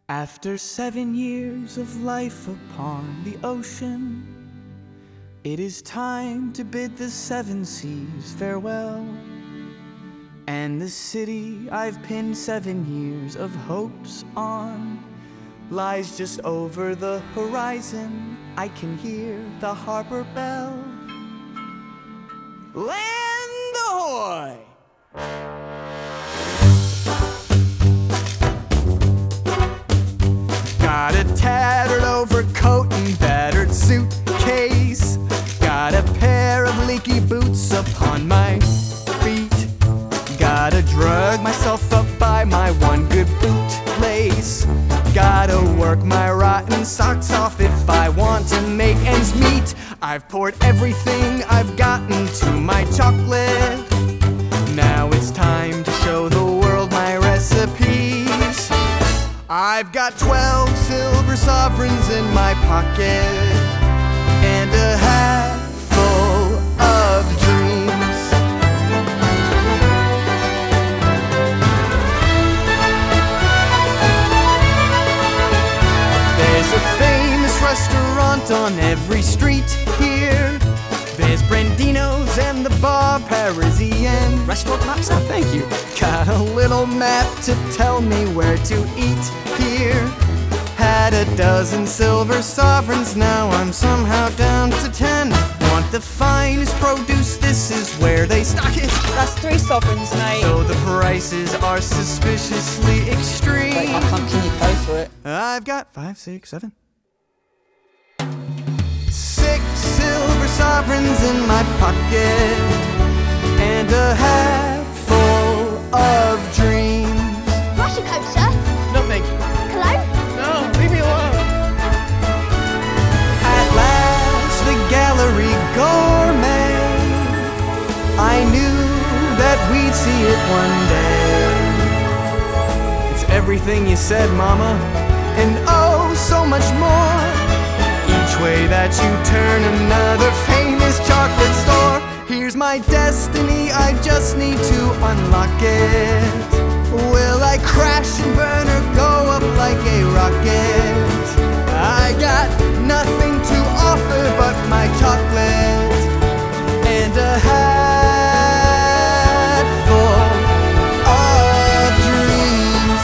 After 7 years of life upon the ocean, it is time to bid the 7 seas farewell. And the city I've pinned 7 years of hopes on lies just over the horizon. I can hear the harbor bell. Land ahoy! Got a tattered overcoat and battered suitcase. Got a pair of leaky boots upon my feet. Gotta drug myself up by my one good bootlace. Gotta work my rotten socks off if I want to make ends meet. I've poured everything I've gotten to my chocolate. Now it's time to show the world my recipes. I've got 12 silver sovereigns in my pocket and a hat full of dreams. There's a famous restaurant on every street here. There's Brandino's and the Bar Parisien. Restaurant map, sir? Thank you. Got a little map to tell me where to eat here. Had a dozen silver sovereigns, now I'm somehow down to 10. Want the finest produce, this is where they stock it. That's 3 sovereigns, mate. So the prices are suspiciously extreme. Wait, how come can you pay for it? I've got 5, 6, 7. 6 silver sovereigns in my pocket and a hat full of dreams. What's your coat, sir? Nothing. Cologne? No, leave me alone. At last, the gallery gourmet. I knew that we'd see it one day. It's everything you said, Mama, and oh, so much more. Each way that you turn, another famous chocolate store. Here's my destiny, I just need to unlock it. Will I crash and burn or go up like a rocket? I got nothing to offer but my chocolate and a hat full of dreams.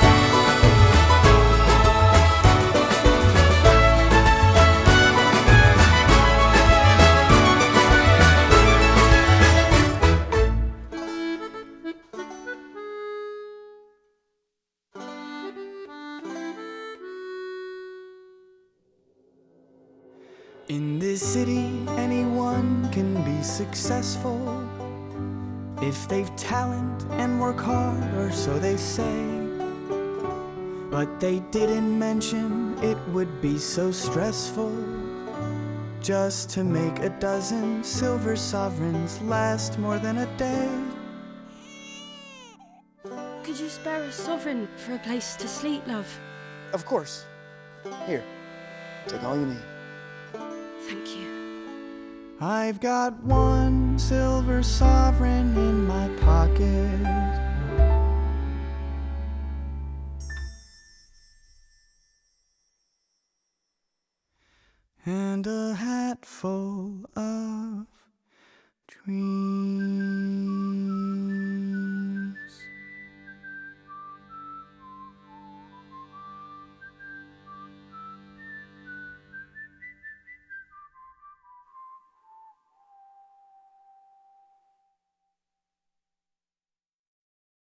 In this city, anyone can be successful if they've talent and work hard, or so they say. But they didn't mention it would be so stressful just to make a dozen silver sovereigns last more than a day. Could you spare a sovereign for a place to sleep, love? Of course. Here, take all you need. Thank you. I've got 1 silver sovereign in my pocket and a hat full of dreams.